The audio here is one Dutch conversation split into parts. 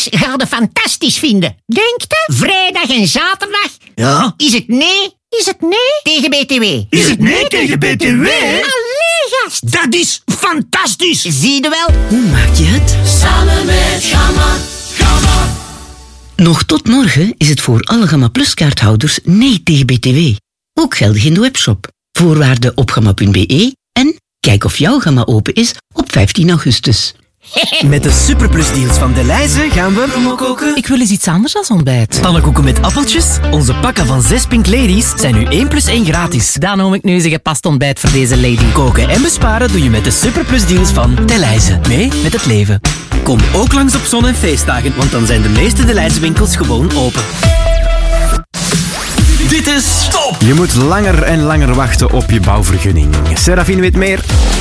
Dennis gaat het fantastisch vinden. Denkt je? Vrijdag en zaterdag. Ja? Is het nee? Is het nee tegen BTW? Is het nee tegen BTW? Allee, gast. Dat is fantastisch. Zie je wel? Hoe maak je het? Samen met Gamma. Nog tot morgen is het voor alle Gamma Plus kaarthouders nee tegen BTW. Ook geldig in de webshop. Voorwaarden op gamma.be en kijk of jouw Gamma open is op 15 augustus. Met de superplusdeals van Delhaize gaan we koken. Ik wil eens iets anders dan ontbijt. Pannenkoeken met appeltjes. Onze pakken van 6 Pink Ladies zijn nu 1 plus 1 gratis. Dan noem ik nu eens een gepast ontbijt voor deze lady. Koken en besparen doe je met de superplusdeals van Delhaize. Mee met het leven. Kom ook langs op zon- en feestdagen, want dan zijn de meeste Delhaize winkels gewoon open. Dit is Top. Je moet langer en langer wachten op je bouwvergunning. Serafine weet meer.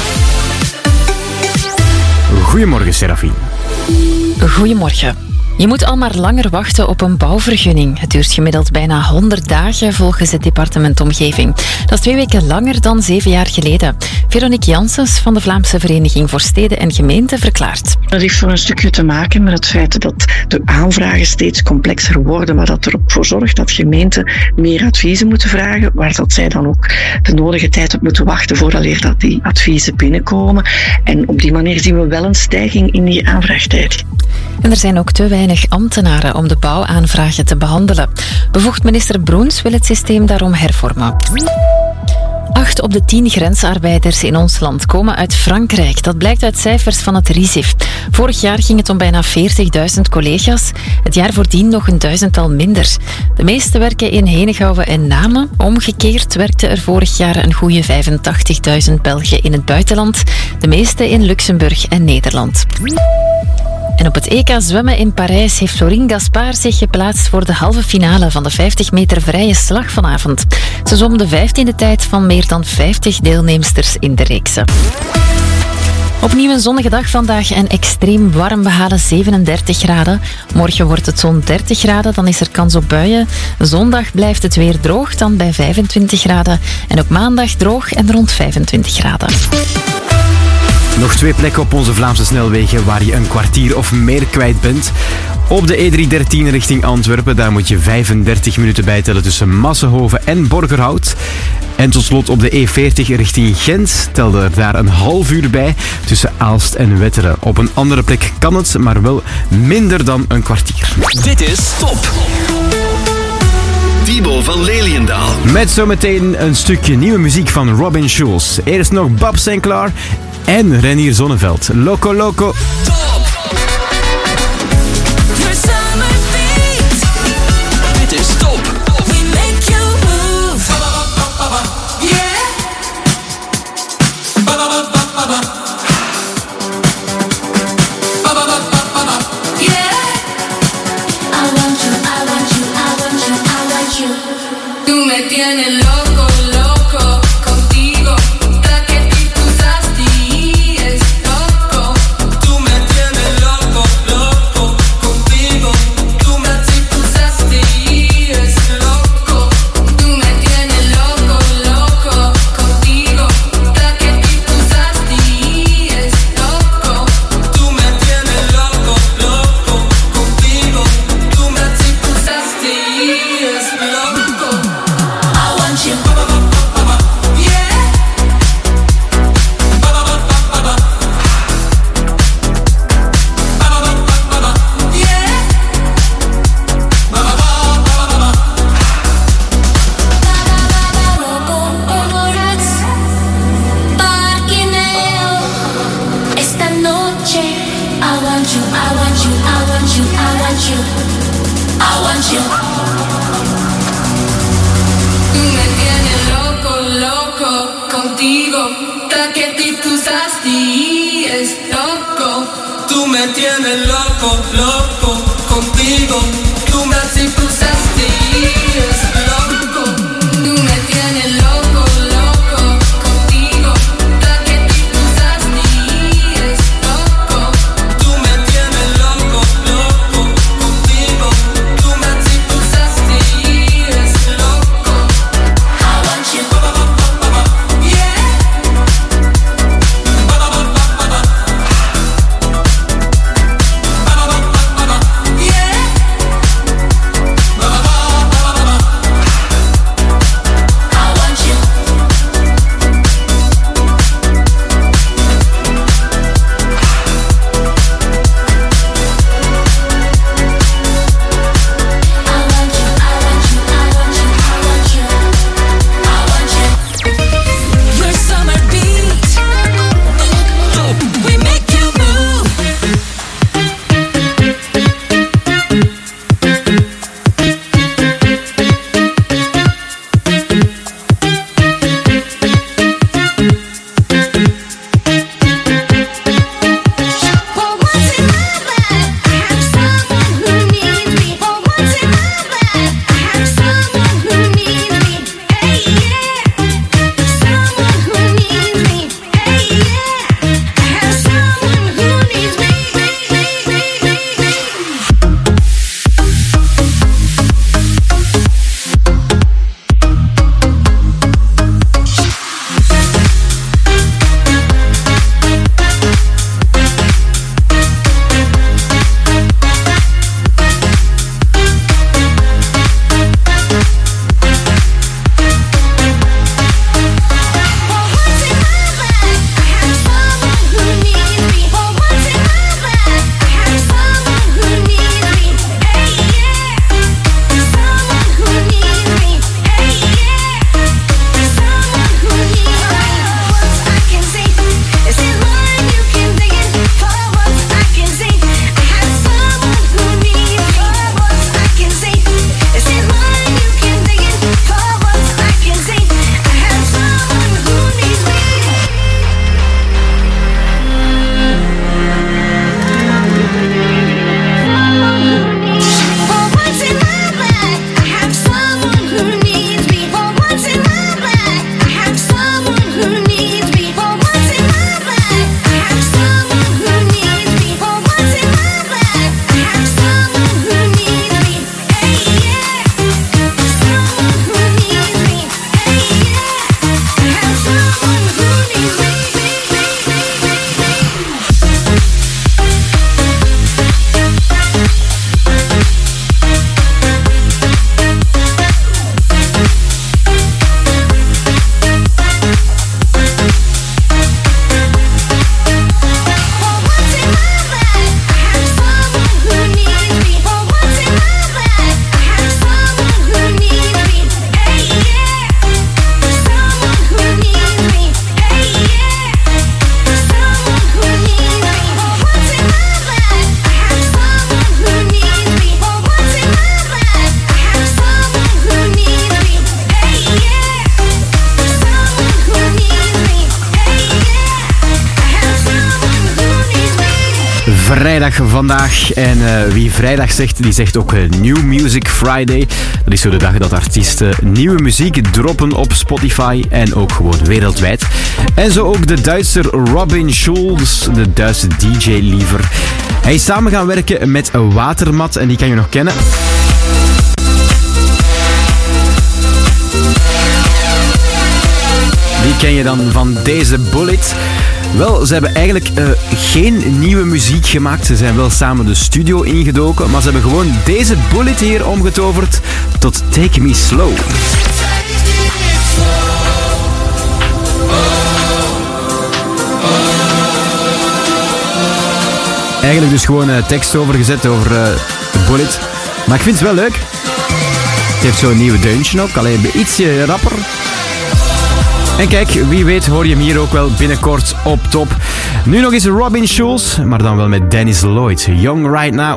Goedemorgen, Serafine. Goedemorgen. Je moet al maar langer wachten op een bouwvergunning. Het duurt gemiddeld bijna 100 dagen volgens het departement Omgeving. Dat is 2 weken langer dan 7 jaar geleden. Veronique Janssens van de Vlaamse Vereniging voor Steden en Gemeenten verklaart. Dat heeft voor een stukje te maken met het feit dat de aanvragen steeds complexer worden, maar dat erop voor zorgt dat gemeenten meer adviezen moeten vragen, waar dat zij dan ook de nodige tijd op moeten wachten vooraleer dat die adviezen binnenkomen. En op die manier zien we wel een stijging in die aanvraagtijd. En er zijn ook te weinig ambtenaren om de bouwaanvragen te behandelen. Bevoegd minister Broens wil het systeem daarom hervormen. 8 op de 10 grensarbeiders in ons land komen uit Frankrijk. Dat blijkt uit cijfers van het RISIF. Vorig jaar ging het om bijna 40.000 collega's. Het jaar voordien nog een 1000-tal minder. De meeste werken in Henegouwen en Namen. Omgekeerd werkten er vorig jaar een goede 85.000 Belgen in het buitenland. De meeste in Luxemburg en Nederland. En op het EK zwemmen in Parijs heeft Florine Gaspard zich geplaatst voor de halve finale van de 50 meter vrije slag vanavond. Ze zwom de 15e tijd van meer dan 50 deelnemsters in de reeksen. Opnieuw een zonnige dag vandaag en extreem warm. We halen 37 graden. Morgen wordt het zo'n 30 graden, dan is er kans op buien. Zondag blijft het weer droog, dan bij 25 graden. En ook maandag droog en rond 25 graden. Nog 2 plekken op onze Vlaamse snelwegen waar je een kwartier of meer kwijt bent. Op de E313 richting Antwerpen, daar moet je 35 minuten bijtellen tussen Massenhoven en Borgerhout. En tot slot op de E40 richting Gent telde er daar een half uur bij tussen Aalst en Wetteren. Op een andere plek kan het, maar wel minder dan een kwartier. Dit is Top. Thibaut van Leliendaal. Met zometeen een stukje nieuwe muziek van Robin Schulz. Eerst nog Bob Sinclair en Renier Zonneveld. Loco Loco. Top. Your summer beat. Dit is Top. We make you move. Yeah. Yeah. I want you, I want you, I want you, I want you. Tú me tienes loco, loco, contigo. vrijdag vandaag. En wie vrijdag zegt, die zegt ook New Music Friday. Dat is zo de dag dat artiesten nieuwe muziek droppen op Spotify en ook gewoon wereldwijd. En zo ook de Duitser Robin Schulz, de Duitse DJ liever. Hij is samen gaan werken met Watermat en die kan je nog kennen. Die ken je dan van deze Bullet. Wel, ze hebben eigenlijk geen nieuwe muziek gemaakt. Ze zijn wel samen de studio ingedoken, maar ze hebben gewoon deze Bullet hier omgetoverd tot Take Me Slow. Eigenlijk dus gewoon tekst overgezet over de Bullet. Maar ik vind het wel leuk. Het heeft zo'n nieuwe deuntje ook, alleen ietsje rapper. En kijk, wie weet hoor je hem hier ook wel binnenkort op top. Nu nog eens Robin Schulz, maar dan wel met Dennis Lloyd. Young Right Now.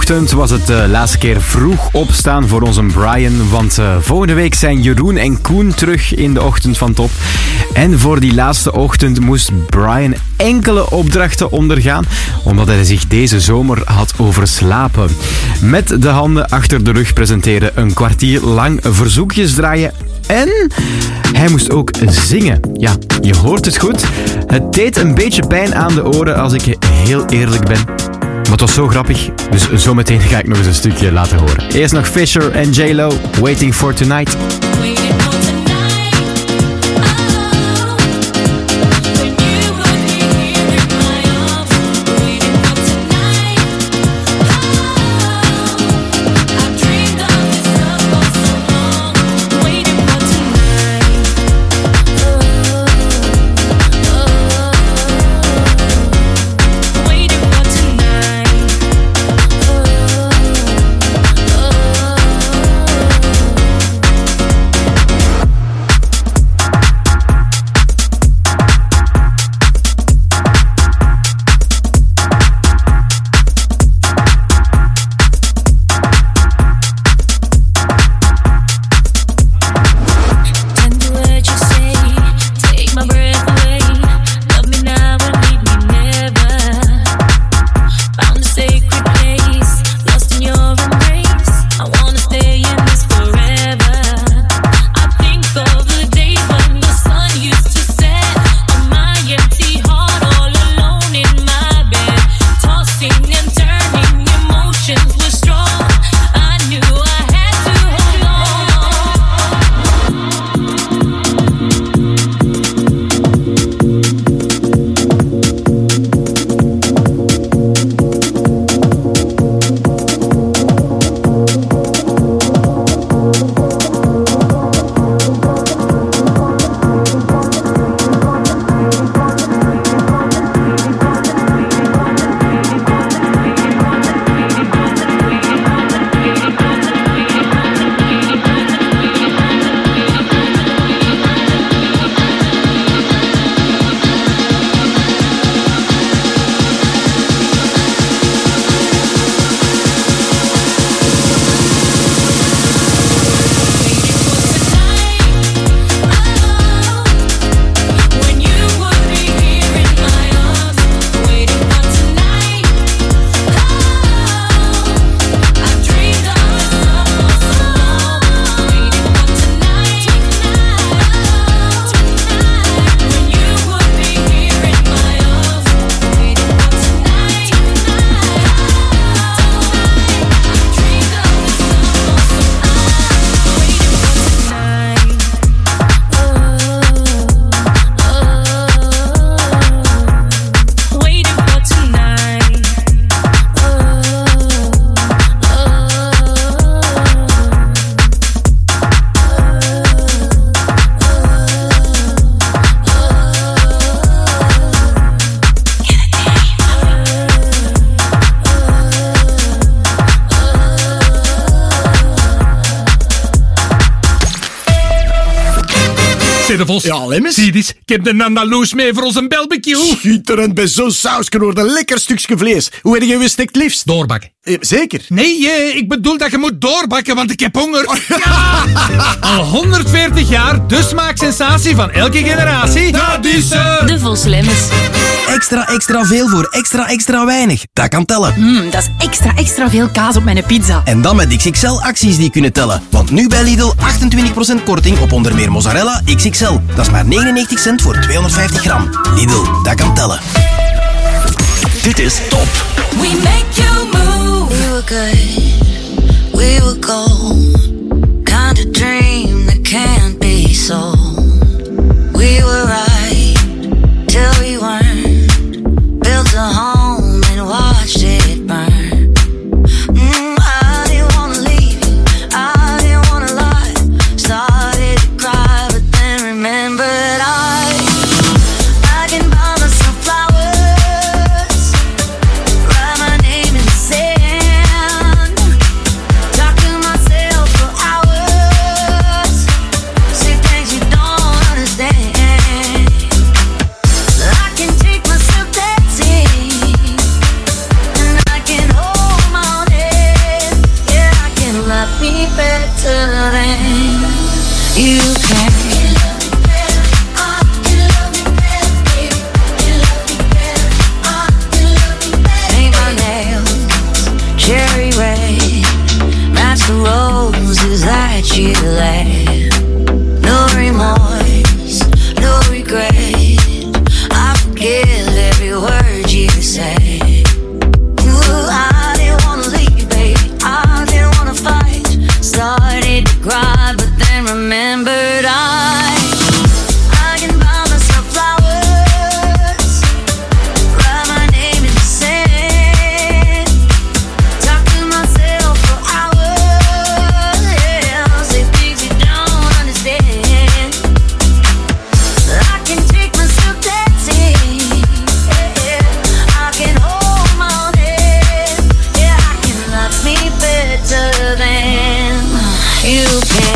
Vanochtend was het de laatste keer vroeg opstaan voor onze Brian, want volgende week zijn Jeroen en Koen terug in de ochtend van Top. En voor die laatste ochtend moest Brian enkele opdrachten ondergaan, omdat hij zich deze zomer had overslapen. Met de handen achter de rug presenteren, een kwartier lang verzoekjes draaien en hij moest ook zingen. Ja, je hoort het goed. Het deed een beetje pijn aan de oren als ik heel eerlijk ben. Maar het was zo grappig, dus zometeen ga ik nog eens een stukje laten horen. Eerst nog Fisher en J-Lo, Waiting for Tonight. De Vos. Ja, Lemmens. Zie eens, ik heb de Andaloes mee voor onze barbecue. Schitterend, bij zo'n sausje wordt een lekker stukje vlees. Hoe heb je gestekt liefst? Doorbakken. Zeker? Nee, ik bedoel dat je moet doorbakken, want ik heb honger. Ja! Al 140 jaar, de smaaksensatie van elke generatie. Dat is De Vos Lemmens. Extra veel voor extra weinig. Dat kan tellen. Dat is extra veel kaas op mijn pizza. En dan met XXL-acties die kunnen tellen. Want nu bij Lidl 28% korting op onder meer mozzarella XXL. Dat is maar 99 cent voor 250 gram. Lidl, dat kan tellen. Dit is Top. We make you move. We were good. We were gold. Kind of dream that can't be sold. We were right till we weren't. Built a home and watched it burn. I didn't wanna leave you. I didn't wanna lie. Started to cry, but then remembered I can buy myself flowers. Write my name in the sand. Talk to myself for hours. Say things you don't love me better than you can. Cherry red, match the roses that you left. No remorse, no regret. I forgive every word you say. Ooh, I didn't wanna leave, baby. I didn't wanna fight. Started to cry, but then remembered I can buy myself flowers, write my name in the sand. Talk to myself for hours, yeah, say things you don't understand. I can take myself dancing, yeah, I can hold my own head, yeah, I can love me better than you can.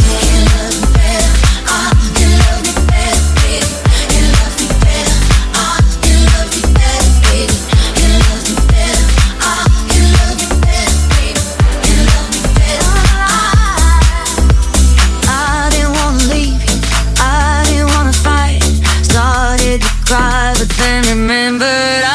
Cry, but then remembered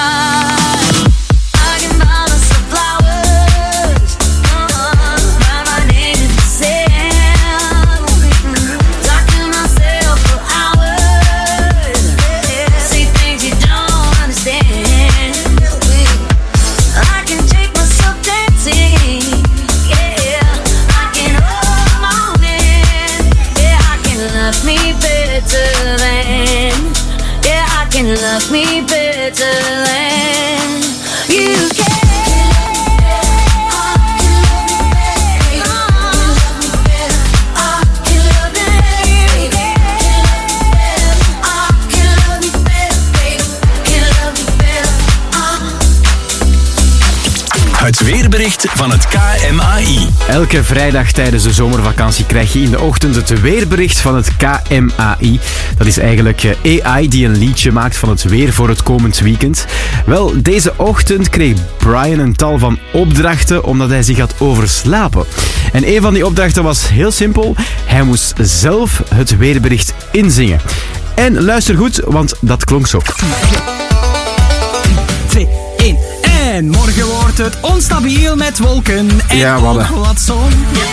I can buy myself flowers, write my name in the sand, talk to myself for hours, say things you don't understand. I can take myself dancing, yeah, I can hold my own hand, yeah, I can love me better than, yeah, I can love me better than you can. Het weerbericht van het KMAI. Elke vrijdag tijdens de zomervakantie krijg je in de ochtend het weerbericht van het KMAI. Dat is eigenlijk AI die een liedje maakt van het weer voor het komend weekend. Wel, deze ochtend kreeg Brian een tal van opdrachten omdat hij zich had overslapen. En een van die opdrachten was heel simpel. Hij moest zelf het weerbericht inzingen. En luister goed, want dat klonk zo. 2, 1... En morgen wordt het onstabiel met wolken en ook wat zon.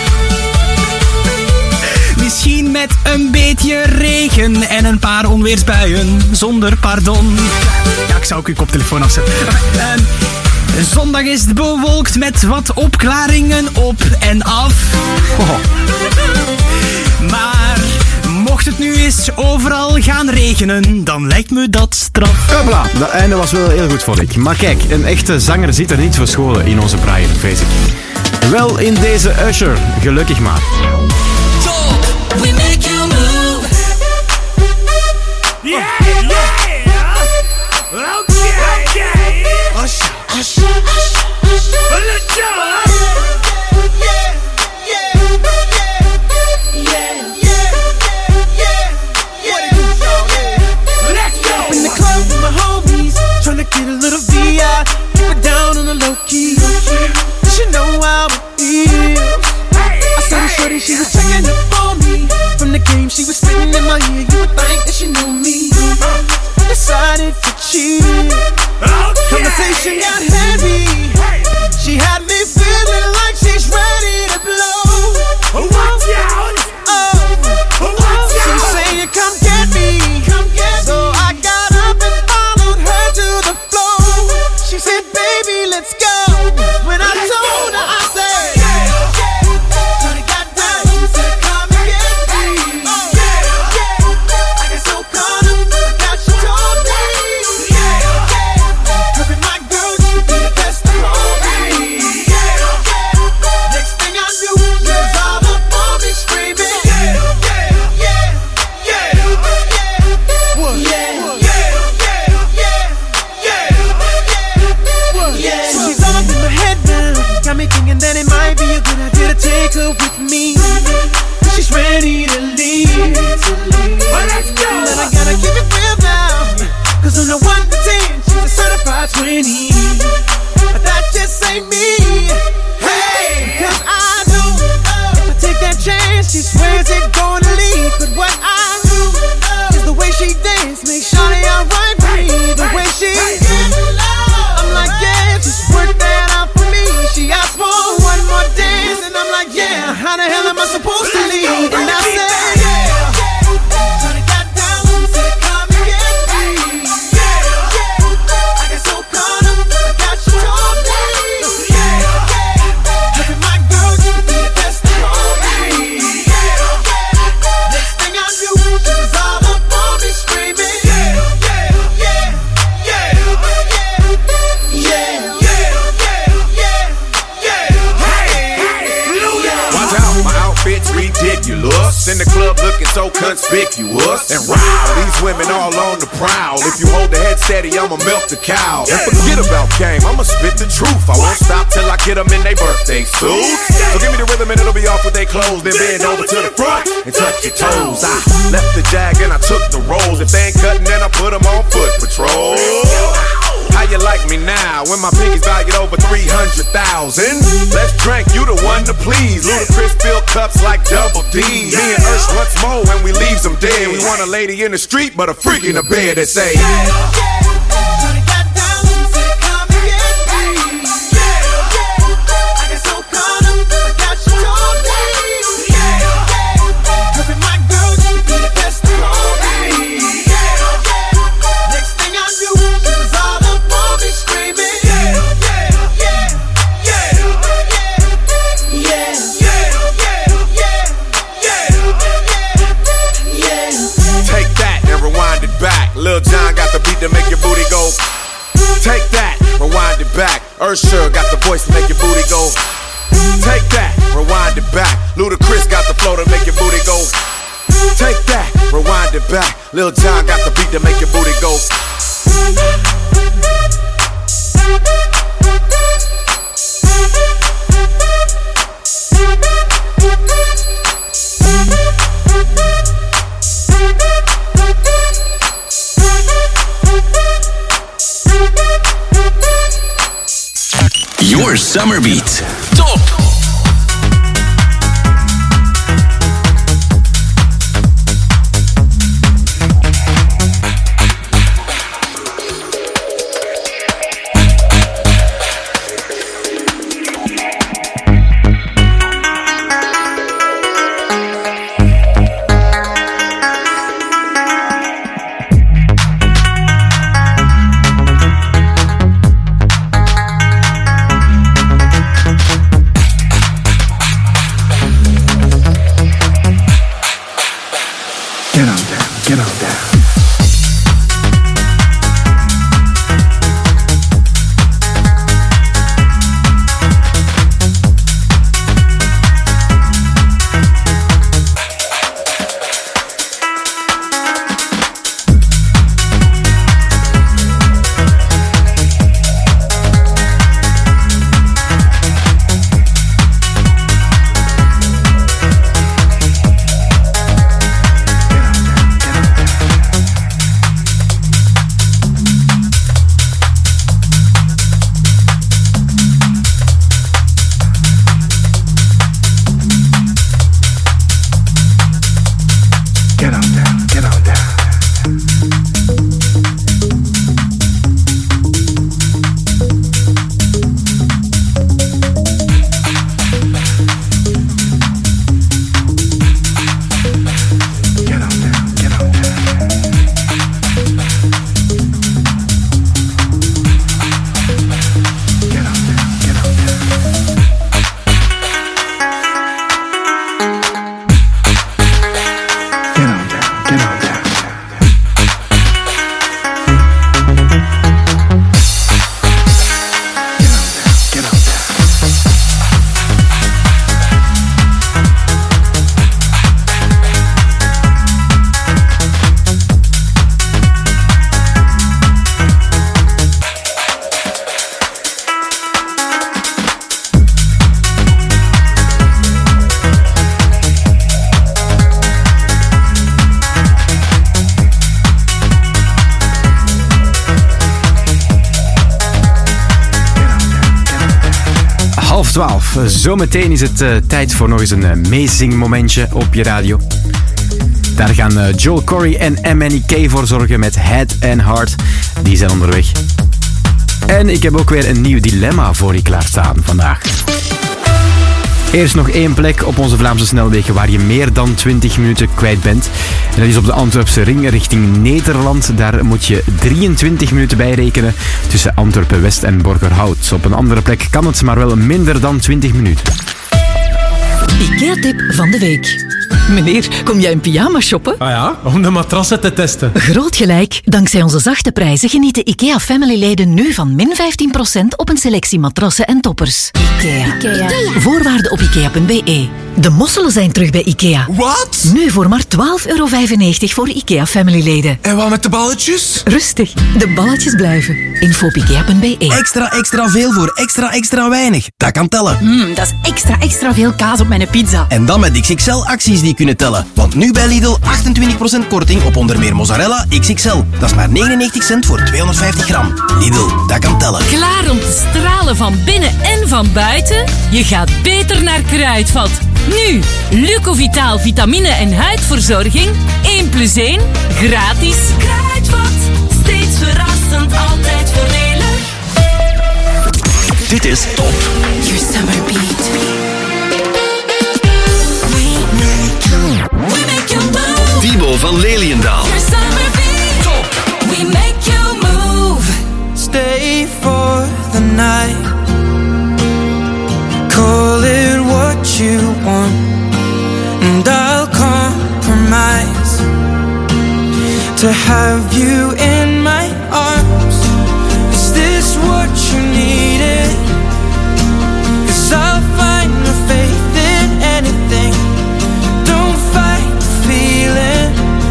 Misschien met een beetje regen en een paar onweersbuien zonder pardon. Ja, ik zou ook uw koptelefoon afzetten. Zondag is het bewolkt met wat opklaringen op en af. Maar mocht het nu eens overal gaan regenen, dan lijkt me dat straf. Hopla, dat einde was wel heel goed, vond ik. Maar kijk, een echte zanger zit er niet verscholen in onze Brian, vrees ik. Wel in deze Usher, gelukkig maar. Top, we make you move. Yeah, yeah. Okay. Usher, Usher, Usher. Let's go. Get a little VI, keep it down on the low key. She know how it feels. I saw the shorty, she was checking up on me. From the game, she was spitting in my ear. You would think that she knew me. Decided to cheat. Conversation got heavy. She had me feeling like she's ready to blow. Watch out! She's saying, come get me. So I got up and followed her to the floor. She said, baby, let's go. When I told her, I said, Johnny got down, she said, come and get me. I got so caught up, I got she told me. Her and my girl used to be the best of me. Next thing I knew, she was all up on me screaming. She's all up in my head now. Got me thinking that it might be a good idea to take her with me. She's ready to leave. Well, let's go. But I gotta keep it real now. Cause on the 1 to 10, she's a certified 20. But that just ain't me. Hey! Cause I know if I she swears it gonna leave. But what I do is the way she dance makes Shawty alright for me. The way she I'm like, yeah, just work that out for me. She asked for one more dance, and I'm like, yeah, how the hell am I supposed to leave? And I said, yeah. Shawty got down, said, come and get me. I got so caught up, I got you told me. Look at my girl, she could be the best of all me. Next thing I knew, she was all up on me screaming. Ridiculous. In the club looking so conspicuous. And wow, these women all on the prowl. If you hold the head steady, I'ma milk the cow. And forget about game, I'ma spit the truth. I won't stop till I get them in their birthday suits. So give me the rhythm and it'll be off with their clothes. Then bend over to the front and touch your toes. I left the jag and I took the rolls. If they ain't cutting, then I put them on foot patrol. How you like me now when my pinky's valued over 300,000? Let's drink, you the one to please. Ludacris fill cups like Double D. Me and Ursh once more when we leaves them dead. We want a lady in the street but a freak in the bed that say Lil Jon got the beat to make your booty go. Take that, rewind it back. Usher got the voice to make your booty go. Take that, rewind it back. Ludacris got the flow to make your booty go. Take that, rewind it back. Lil Jon got the beat to make your booty go. Your summer beat. Top. 12. Zometeen is het tijd voor nog eens een meezingmomentje op je radio. Daar gaan Joel Corey en MNEK voor zorgen met Head and Heart. Die zijn onderweg. En ik heb ook weer een nieuw dilemma voor je klaarstaan vandaag. Eerst nog 1 plek op onze Vlaamse snelwegen waar je meer dan 20 minuten kwijt bent. En dat is op de Antwerpse ring richting Nederland. Daar moet je 23 minuten bij rekenen tussen Antwerpen-West en Borgerhout. Op een andere plek kan het, maar wel minder dan 20 minuten. IKEA-tip van de week. Meneer, kom jij in pyjama shoppen? Ah ja, om de matrassen te testen. Groot gelijk. Dankzij onze zachte prijzen genieten IKEA Family-leden nu van min 15% op een selectie matrassen en toppers. IKEA. Voorwaarden op IKEA.be. De mosselen zijn terug bij IKEA. Wat? Nu voor maar €12,95 voor IKEA Family-leden. En wat met de balletjes? Rustig, de balletjes blijven. Info op IKEA.be. Extra veel voor extra weinig. Dat kan tellen. Dat is extra veel kaas op mijn pizza. En dan met XXL-acties die kunnen tellen. Want nu bij Lidl 28% korting op onder meer mozzarella XXL. Dat is maar 99 cent voor 250 gram. Lidl, dat kan tellen. Klaar om te stralen van binnen en van buiten? Je gaat beter naar Kruidvat. Nu, Lucovitaal vitamine en huidverzorging. 1+1, gratis. Kruidvat, steeds verrassend, altijd voordelig. Dit is Top. Your summer beat. We make you move. Thibaut van Leliendaal. Your summer beat. Top. We make you move. Stay for the night. Call it what you want, and I'll compromise to have you in my arms. Is this what you needed? 'Cause I'll find the faith in anything. Don't fight the feeling.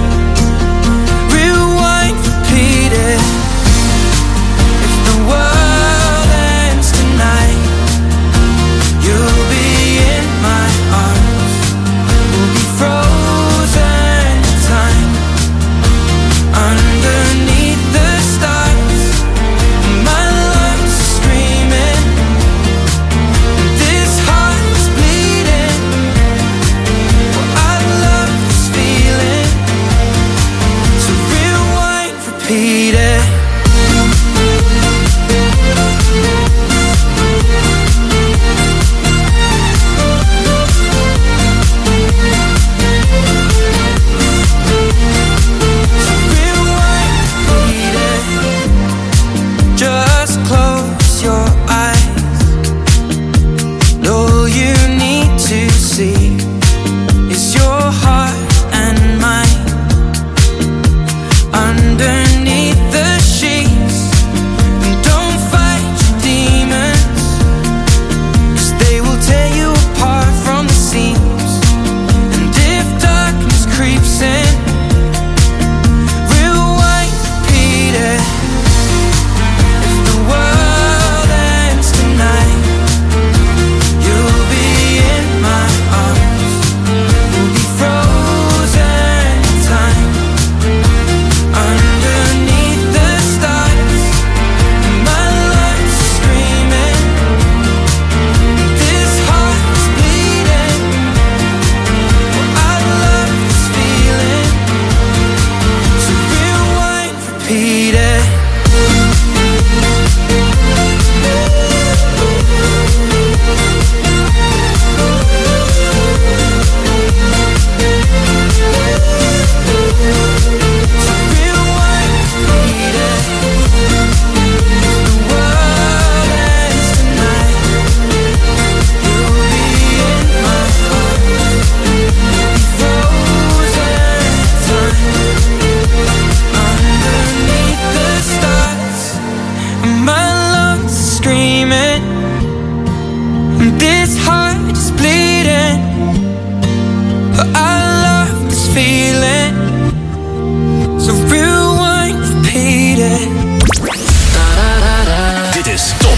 Rewind, repeat it. If the world ends tonight, you'll be in my arms. We'll be frozen in time underneath the stars. My lungs are screaming, and this heart is bleeding. Well, I love this feeling, so rewind, repeat it. Just close your eyes. All you need to see is your heart and mine underneath the sheets. And don't fight your demons, 'cause they will tear you apart from the seams. And if darkness creeps in, rewind, repeat it. If the world ends tonight, you'll be in my arms. We'll be frozen in time underneath the stars. My lungs are screaming, this heart is bleeding. Well, I love this feeling, so rewind, repeat it. My lungs are screaming, and this heart is bleeding. But I love this feeling, so rewind, repeat it. Dit is Top.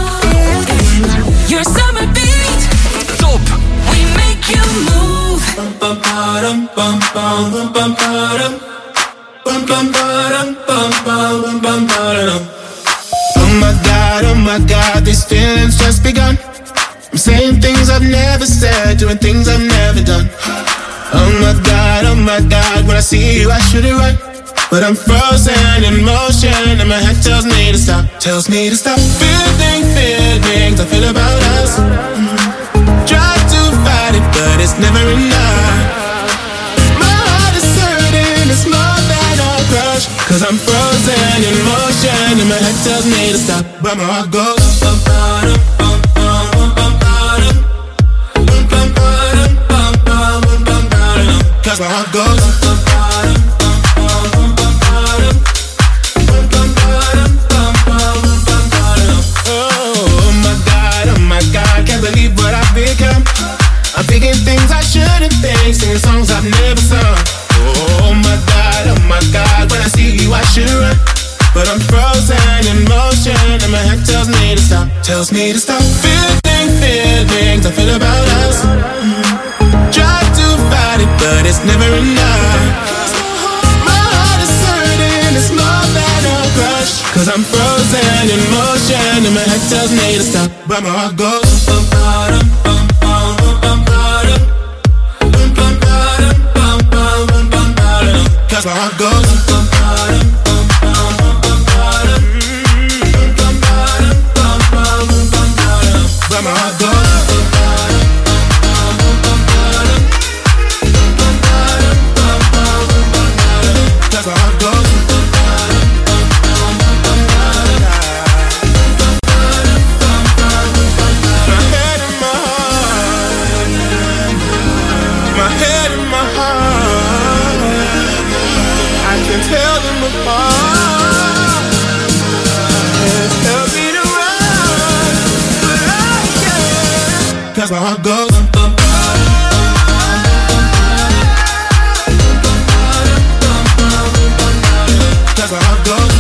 Your summer beat. Top. We make you move. Oh my God, these feelings just begun. I'm saying things I've never said, doing things I've never done. Oh my God, when I see you I shoot it right. But I'm frozen in motion and my head tells me to stop. Feeling feelings I feel about us. Try to fight it but it's never enough. My heart is hurting, it's more than a crush. Cause I'm frozen in motion and my head tells me to stop. But my heart goes cause my heart goes. Oh my God, can't believe what I've become. I'm thinking things I shouldn't think, singing songs I've never sung. Oh my God, when I see you I should run. But I'm frozen in motion and my head tells me to stop. Feeling feelings I feel about us. Try to fight it but it's never enough. My heart is hurting, it's more than a crush. Cause I'm frozen in motion and my head tells me to stop. But my heart goes cause my heart goes. But my heart goes. That's my heart goes. My head and my heart, I can tell them apart. It's help me to run, but I can't. Cause my heart goes. Cause my heart goes.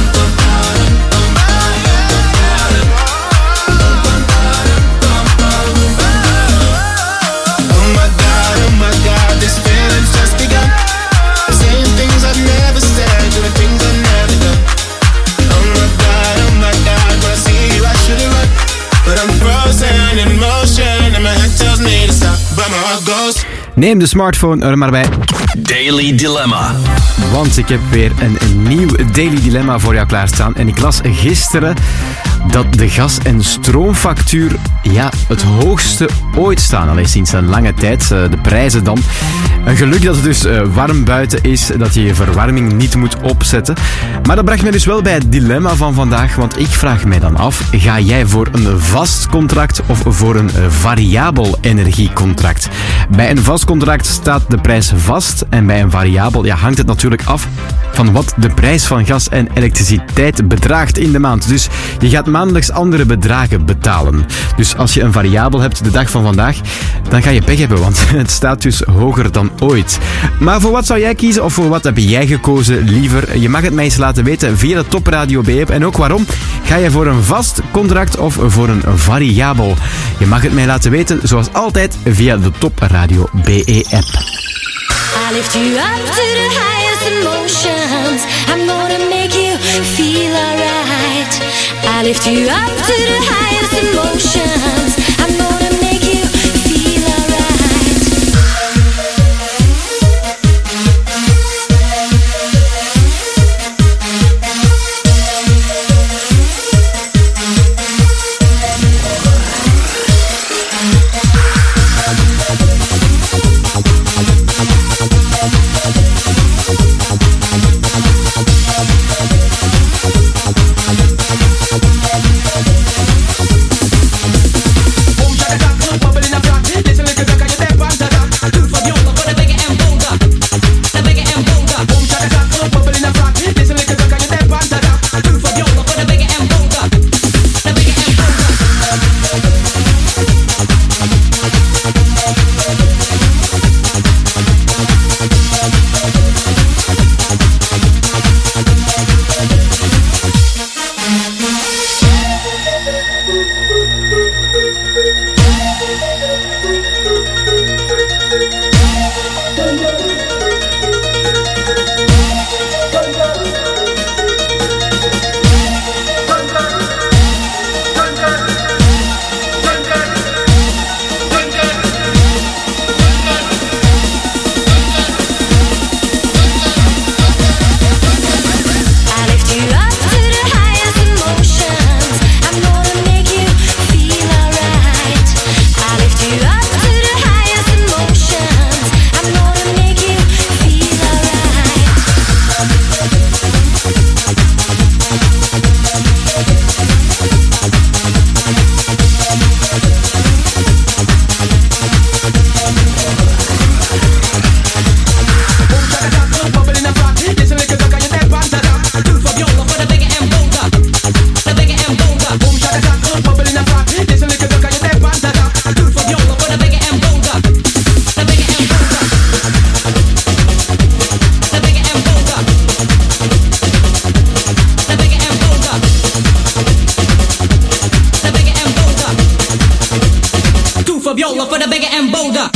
Oh my God, this feeling's just begun. Saying things I've never said, doing things I've never done. Oh my God, when I see you I should run. But I'm frozen in motion and my head tells me to stop. But my heart goes. Neem de smartphone er maar bij. Daily Dilemma. Want ik heb weer een nieuw Daily Dilemma voor jou klaarstaan. En ik las gisteren dat de gas- en stroomfactuur het hoogste ooit staan. Al eens sinds een lange tijd. De prijzen dan. Een geluk dat het dus warm buiten is. Dat je je verwarming niet moet opzetten. Maar dat bracht me dus wel bij het dilemma van vandaag. Want ik vraag mij dan af. Ga jij voor een vast contract of voor een variabel energiecontract? Bij een vast contract staat de prijs vast. En bij een variabel hangt het natuurlijk af van wat de prijs van gas en elektriciteit bedraagt in de maand. Dus je gaat maandelijks andere bedragen betalen. Dus als je een variabel hebt de dag van vandaag, dan ga je pech hebben, want het staat dus hoger dan ooit. Maar voor wat zou jij kiezen of voor wat heb jij gekozen liever? Je mag het mij eens laten weten via de Top Radio B-app. En ook waarom? Ga je voor een vast contract of voor een variabel? Je mag het mij laten weten, zoals altijd, via de Top Radio BE-app. I lift you up to the highest emotions. I'm gonna make you feel alright. I lift you up to the highest emotions. I'm gonna make you feel alright. and bolder.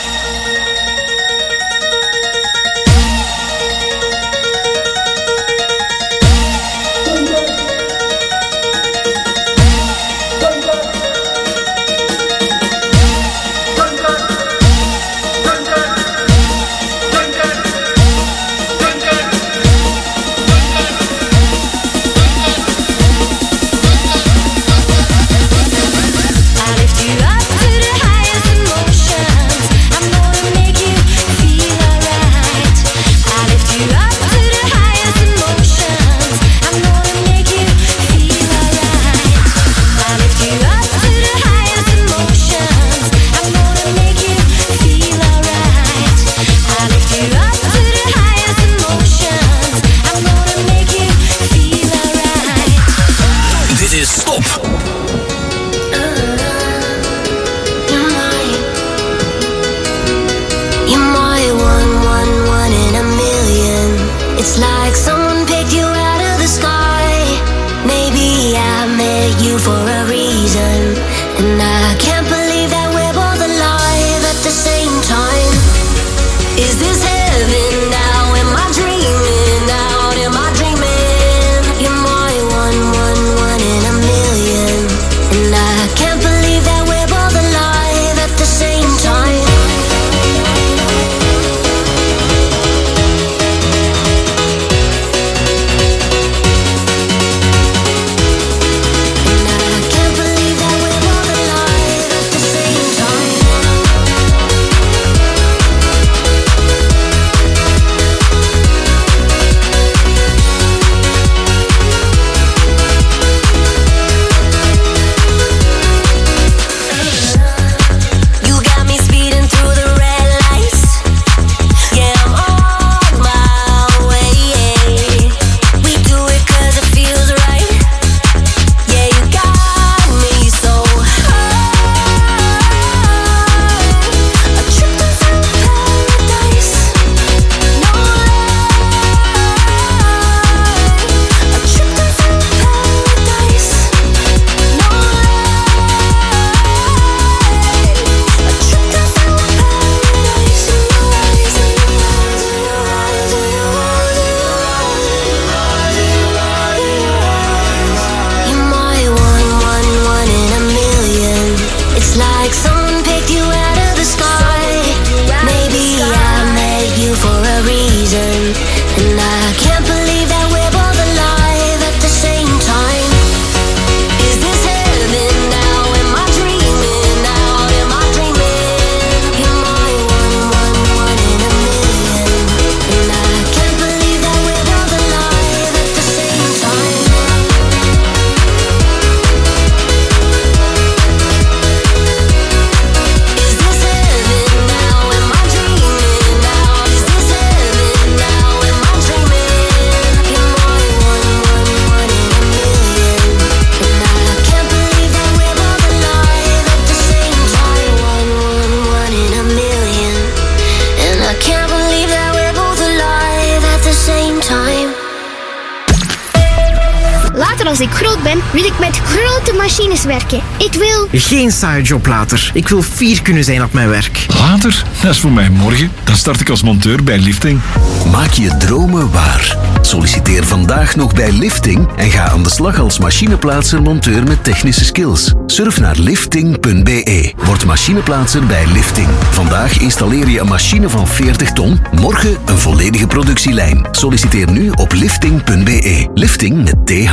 Als ik groot ben, wil ik met grote machines werken. Ik wil... Geen saaie job later. Ik wil fier kunnen zijn op mijn werk. Later? Dat is voor mij morgen. Dan start ik als monteur bij Lifting. Maak je dromen waar. Solliciteer vandaag nog bij Lifting en ga aan de slag als machineplaatser monteur met technische skills. Surf naar lifting.be. Word machineplaatser bij Lifting. Vandaag installeer je een machine van 40 ton. Morgen een volledige productielijn. Solliciteer nu op lifting.be. Lifting met TH.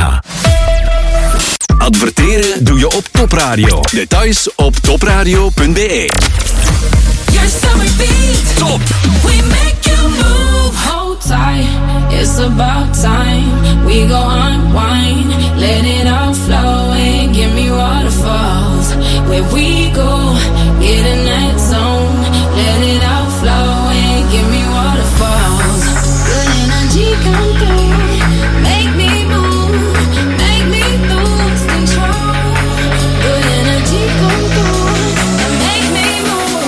Adverteren doe je op Top Radio. Details op topradio.be. Your summer beat. Top. We make you move. Hold tight, it's about time. We go unwind, let it all flow and give me waterfalls. Where we go, get in that zone. Let it all flow and give me waterfalls. Good energy come through, make me move, make me lose control. Good energy come through and make me move.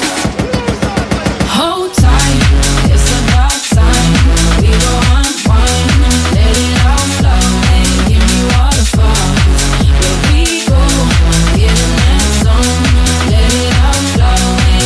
Hold tight, it's about time. We go unwind, let it all flow and give me waterfalls. Where we go, get in that zone. Let it all flow and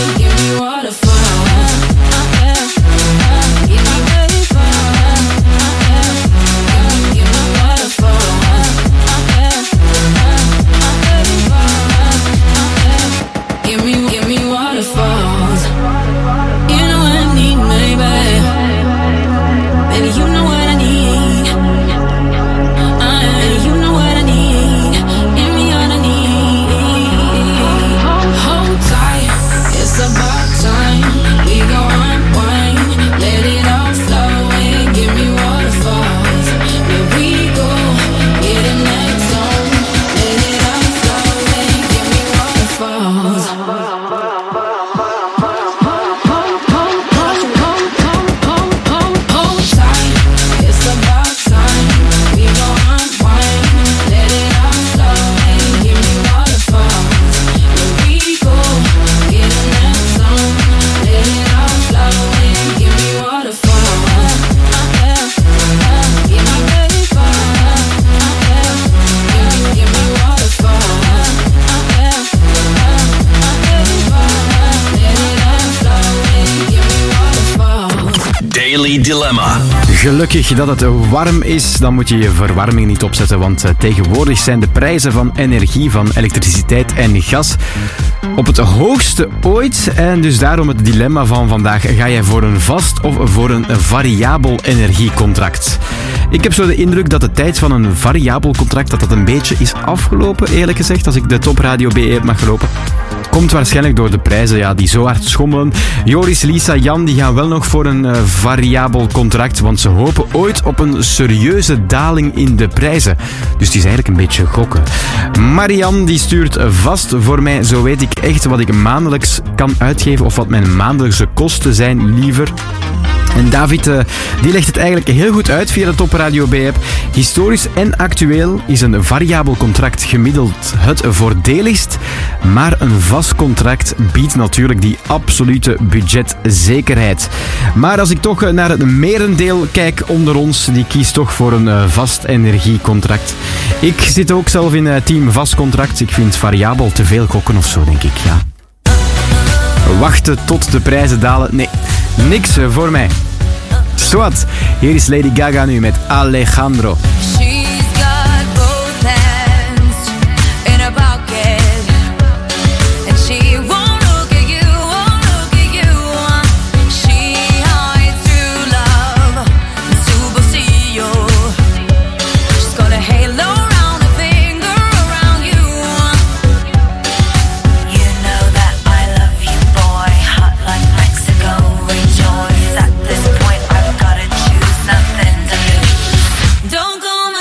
You know what I need, maybe. Baby, you know what I need. Baby, you know what I need. Give me all I need. Hold tight, it's about time. We go unwind, let it all flow and give me waterfalls. Where we go, get in that zone. Let it all flow and give me waterfalls. Hold tight, it's about time. We go unwind, let it all flow and give me waterfalls. Where we go, get in that zone. Let it all flow and give me waterfalls. Give my baby give me waterfalls. Let it all flow and give me waterfalls. Daily Dilemma. Gelukkig dat het warm is, dan moet je je verwarming niet opzetten, want tegenwoordig zijn de prijzen van energie, van elektriciteit en gas op het hoogste ooit. En dus daarom het dilemma van vandaag. Ga jij voor een vast of voor een variabel energiecontract? Ik heb zo de indruk dat de tijd van een variabel contract dat een beetje is afgelopen, eerlijk gezegd, als ik de Top Radio BE heb mag gelopen. Komt waarschijnlijk door de prijzen die zo hard schommelen. Joris, Lisa, Jan die gaan wel nog voor een variabel contract, want ze hopen ooit op een serieuze daling in de prijzen. Dus het is eigenlijk een beetje gokken. Marianne die stuurt vast voor mij, zo weet ik echt wat ik maandelijks kan uitgeven of wat mijn maandelijkse kosten zijn liever. En David die legt het eigenlijk heel goed uit via de Top Radio B-app. Historisch en actueel is een variabel contract gemiddeld het voordeligst, maar een vast contract biedt natuurlijk die absolute budgetzekerheid. Maar als ik toch naar het merendeel kijk onder ons, die kiest toch voor een vast energiecontract. Ik zit ook zelf in team vast contract. Ik vind variabel te veel gokken of zo, denk ik. Ja. Wachten tot de prijzen dalen. Nee, niks voor mij. Zwat, hier is Lady Gaga nu met Alejandro. She's got both hands in her pocket, and she won't look at you, won't look at you. She hides true love in superstition. She's got a halo around her finger, around you. You know that I love you, boy, hot like Mexico. Rejoice at this point, I've gotta choose nothing to lose. Don't come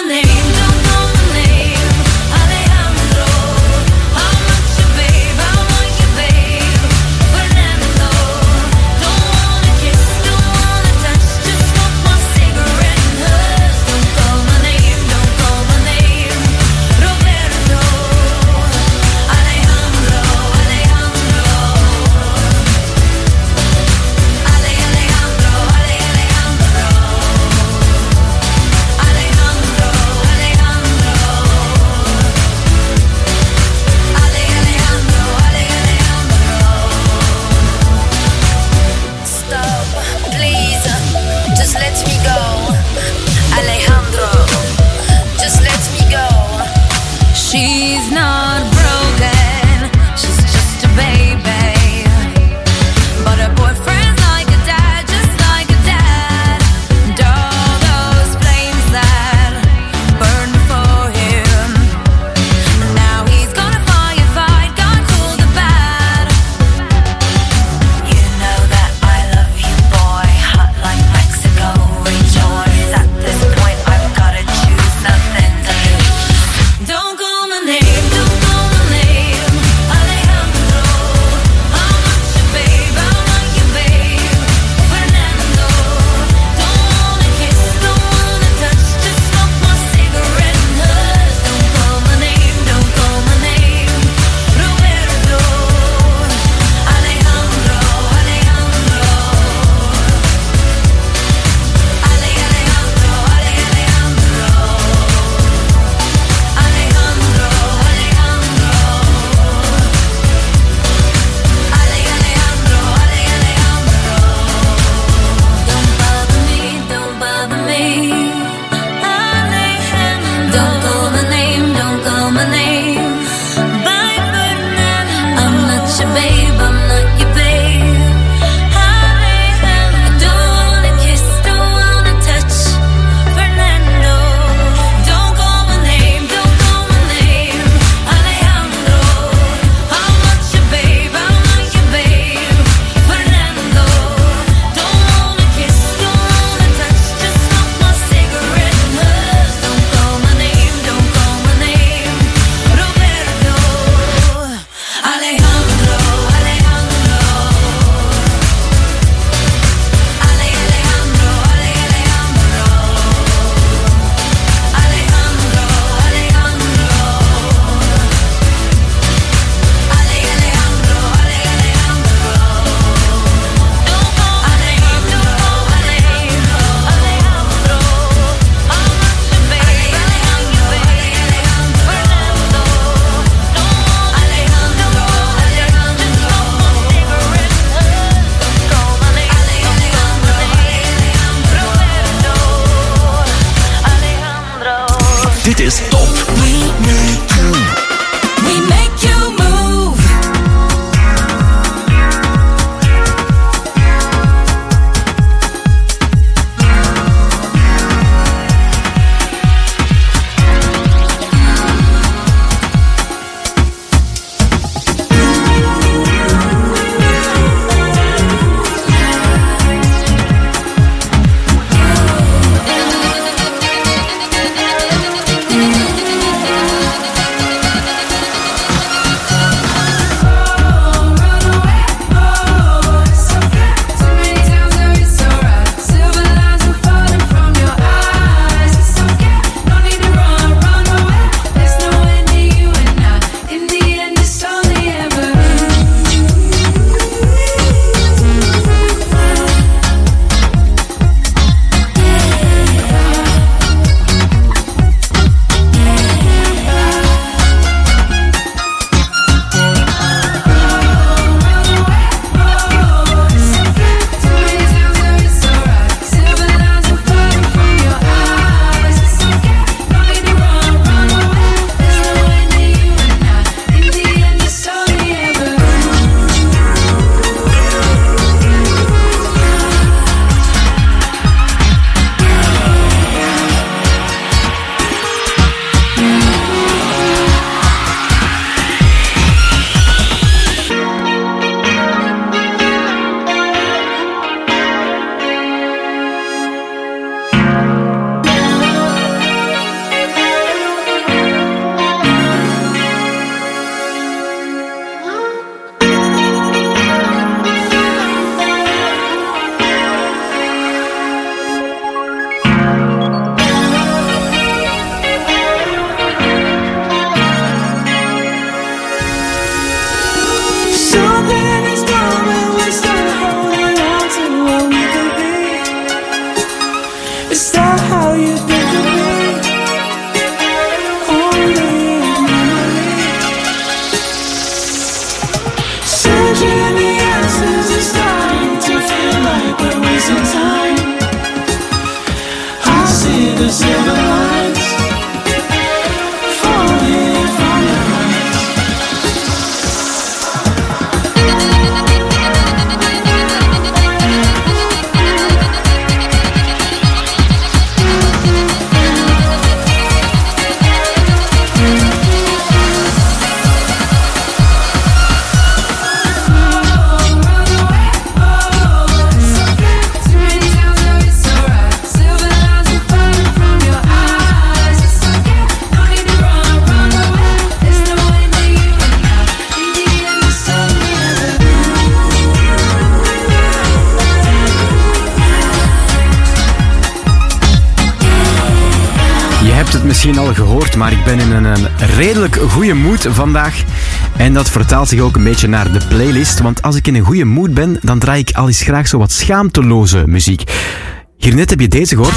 misschien al gehoord, maar ik ben in een redelijk goede mood vandaag. En dat vertaalt zich ook een beetje naar de playlist. Want als ik in een goede mood ben, dan draai ik al eens graag zo wat schaamteloze muziek. Hiernet heb je deze gehoord.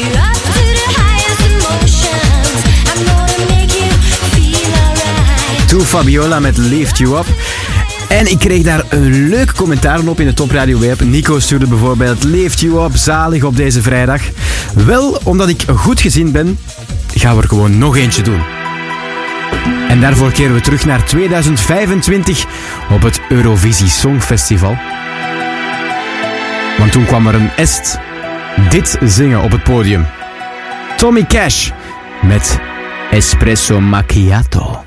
To Fabiola met Lift You Up. En ik kreeg daar een leuk commentaar op in de Top Radio Web. Nico stuurde bijvoorbeeld Lift You Up, zalig op deze vrijdag. Wel, omdat ik goed gezind ben, gaan we er gewoon nog eentje doen. En daarvoor keren we terug naar 2025 op het Eurovisie Songfestival. Want toen kwam er een est dit zingen op het podium. Tommy Cash met Espresso Macchiato.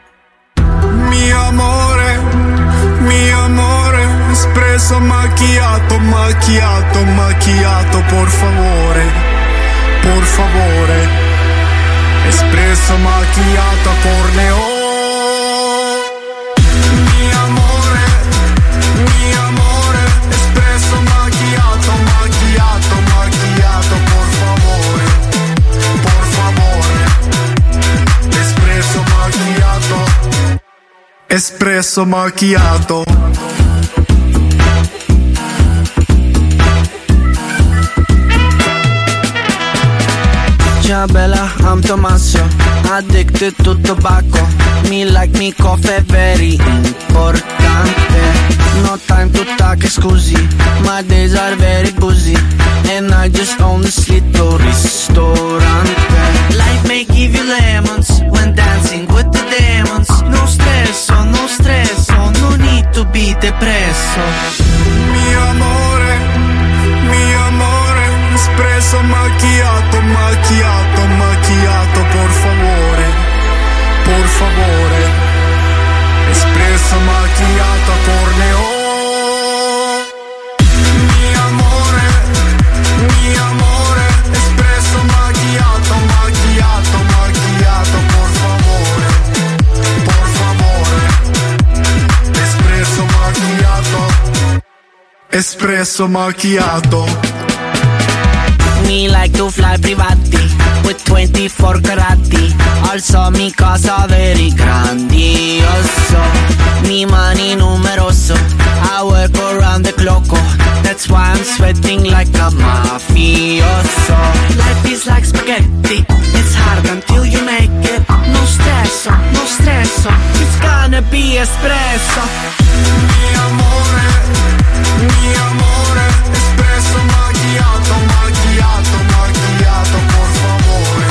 Mi amore, espresso macchiato, macchiato, macchiato, por favore, por favore, espresso macchiato a corneo. Mi amore, espresso macchiato, macchiato, macchiato, por favore, espresso macchiato. Espresso macchiato. Ciao bella, I'm Tommaso, addicted to tobacco. Me like me coffee, very importante. No time to talk, scusi, my days are very busy. And I just own this little ristorante. Life may give you lemons when dancing with the demons. No stresso, no stresso, no need to be depresso. Mi amore, espresso macchiato, macchiato, macchiato, por favore, espresso macchiato a corneo. Mi amore, espresso macchiato, macchiato, macchiato, por favore, espresso macchiato, espresso macchiato. Me like to fly privati with 24 carati. Also mi casa very grandioso. Mi money numeroso. I work around the clock. That's why I'm sweating like a mafioso. Life is like spaghetti. It's hard until you make it. No stresso, no stresso. It's gonna be espresso. Mi amore, espresso macchiato, macchiato, macchiato, por favore,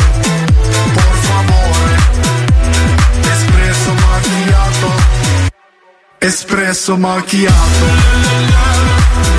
espresso macchiato, espresso macchiato.